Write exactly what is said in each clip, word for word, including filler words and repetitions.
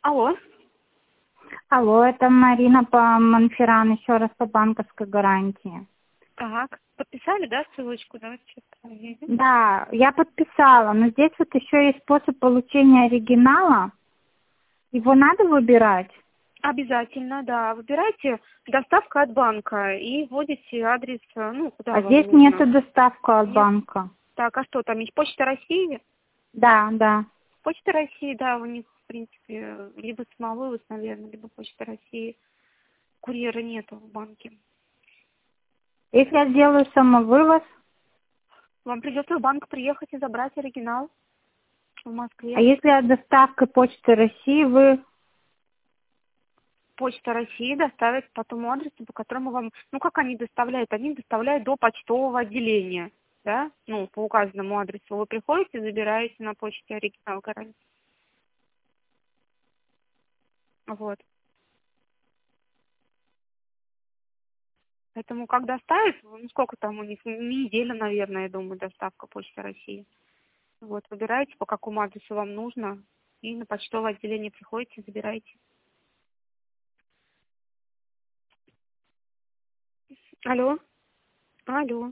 Алло. Алло, это Марина по Монферран, еще раз по банковской гарантии. Так, подписали, да, ссылочку? Давайте сейчас проверим. Да, я подписала, но здесь вот еще есть способ получения оригинала. Его надо выбирать? Обязательно, да. Выбирайте доставка от банка и вводите адрес, ну, куда А вам здесь нужно. нету доставка от Нет? банка. Так, а что там есть? Почта России? Да, да. Почта России, да, у них, в принципе, либо самовывоз, наверное, либо Почта России. Курьера нету в банке. Если я сделаю самовывоз, Вам придется в банк приехать и забрать оригинал в а Москве. если от доставка Почты России, вы... Почта России доставит по тому адресу, по которому вам... Ну, как они доставляют? Они доставляют до почтового отделения, да? Ну, по указанному адресу. Вы приходите, забираете на почте оригинал гарантии. Вот. Поэтому, как доставят, ну, сколько там у них? Неделя, наверное, я думаю, доставка Почта России. Вот, выбираете, по какому адресу вам нужно, и на почтовое отделение приходите, забираете. Алло? Алло?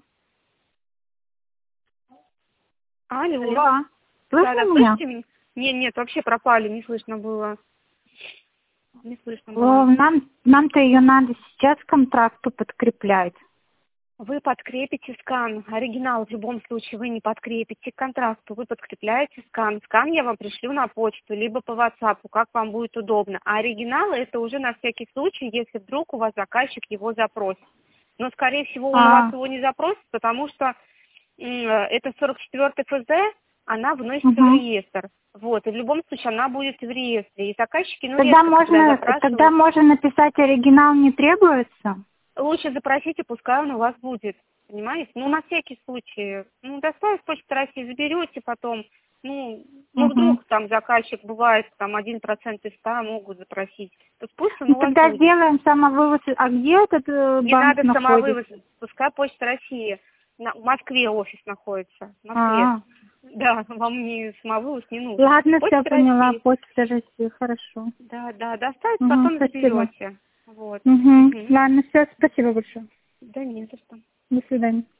Алло? Алло, Да, слышно да, меня? слышите меня? Нет, нет, вообще пропали, не слышно было. Не слышно О, было. Нам, нам-то ее надо сейчас к контракту подкреплять. Вы подкрепите скан. Оригинал в любом случае вы не подкрепите к контракту. Вы подкрепляете скан. Скан я вам пришлю на почту, либо по WhatsApp, как вам будет удобно. А оригинал это уже на всякий случай, если вдруг у вас заказчик его запросит. Но, скорее всего, он у вас А, его не запросит, потому что м, это сорок четвёртый эф зэ, она вносится в угу. реестр. Вот, и в любом случае она будет в реестре. И заказчики, ну, Тогда редко, когда можно, тогда запрашивают. можно написать оригинал не требуется? Лучше запросите, пускай он у вас будет. Понимаете? Ну, на всякий случай. Ну, доставить Почту России, заберете потом. Ну, ну, Угу. вдруг там заказчик бывает, там один процент из ста могут запросить. То пусть он Ну у вас тогда будет. сделаем самовывоз. А где этот э, Не банк надо самовывоз, находится? пускай Почта России. На, в Москве офис находится. В Москве. А, Да, вам не самовывоз не нужен. ладно, все Почта поняла. России. Почта России, хорошо. Да, да, доставить, Угу, потом спасибо. заберете. Вот. Угу. Мгм. Ладно, все, спасибо большое. Да не за что. До свидания.